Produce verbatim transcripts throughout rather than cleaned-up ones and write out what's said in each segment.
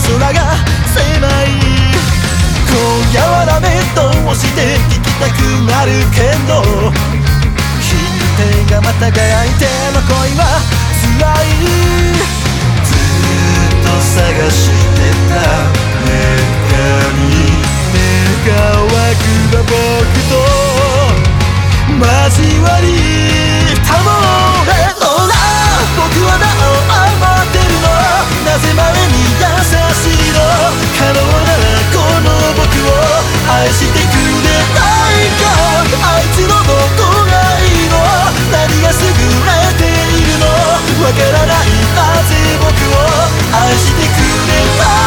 空が狭い。今夜はダメどうして聞きたくなるけど、引く手がまた輝いての恋は辛い。ずっと探してた願い、願わくば僕と交わりたもれのな。僕はなお余ってるの、なぜ前に優しいの。可能ならこの僕を愛してくれないか。あいつのどこがいいの、何が優れているの、わからない。なぜ僕を愛してくれない。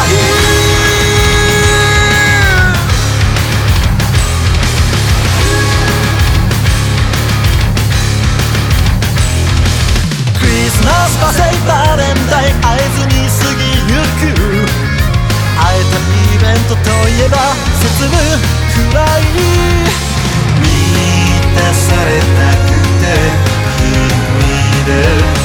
ナスパセイバレンタイン会えずに過ぎゆく。会えたイベントといえば節分くらい。満たされたくて君で